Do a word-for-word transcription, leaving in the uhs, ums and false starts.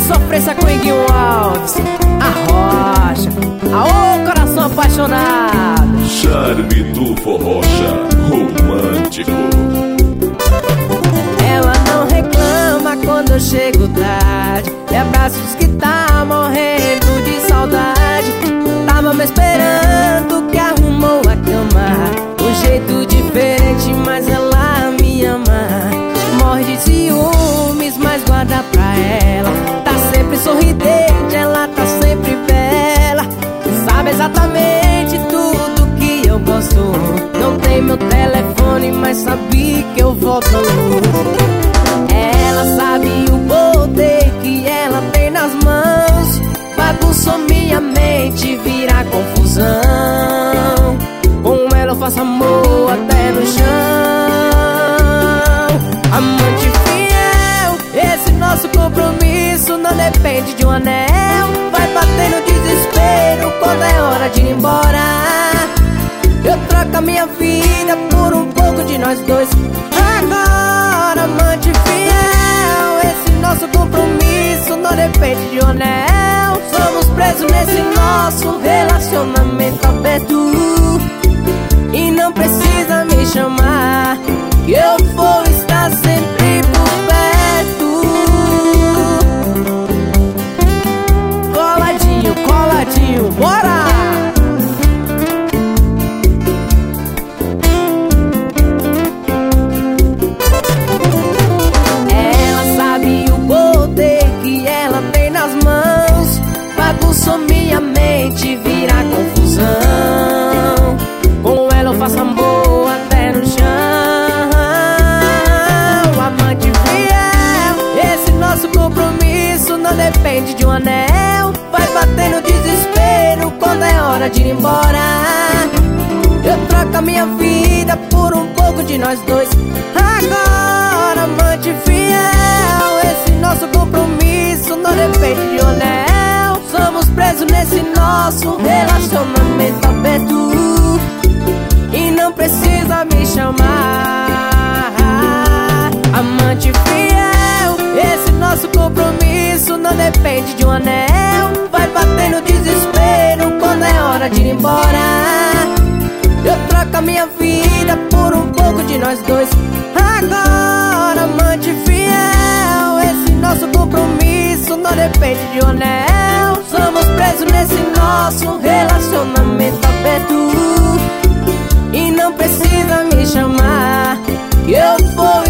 sofrência com Iguinho Alves, a rocha, aô coração apaixonado. Charme do forrocha romântico. Ela não reclama quando eu chego tarde, me abraça, diz que tá morrendo de saudade. Tava me esperando que arrumou a cama, um jeito diferente, mas ela me ama. Morre de ciúmes, mas guarda pra ela. Tá sempre sorridente, ela tá sempre bela. Sabe exatamente tudo que eu gosto. Não tem meu telefone, mas sabe que eu volto. Ela sabe o poder que ela tem nas mãos. Bagunçou minha mente, vira confusão. Com ela eu faço amor até no chão. Amante fiel, esse nosso compromisso não depende de um anel. Vai bater no desespero quando é hora de ir embora. Eu troco a minha vida por um pouco de nós dois. Agora, amante fiel, esse nosso compromisso não depende de um anel. Somos presos nesse nosso relacionamento aberto. E não precisa me chamar, que eu vou estar sempre por perto. Coladinho, coladinho, bora! Ela sabe o poder que ela tem nas mãos. Bagunçou minha mente, vira confusão. Com ela eu faço amor até no chão. Amante fiel, esse nosso compromisso não depende de um anel. Vai bater no desespero quando é hora de ir embora. Eu troco a minha vida por um pouco de nós dois. Agora, amante fiel, esse nosso compromisso não depende de um anel. Somos presos nesse nosso relacionamento aberto. E não precisa me chamar. Amante fiel, esse nosso compromisso não depende de um anel. Vai bater no desespero quando é hora de ir embora. Eu troco a minha vida por um pouco de nós dois. Agora, amante fiel, esse nosso compromisso não depende de um anel. Somos presos nesse nosso relacionamento aberto. E não precisa me chamar, que eu vou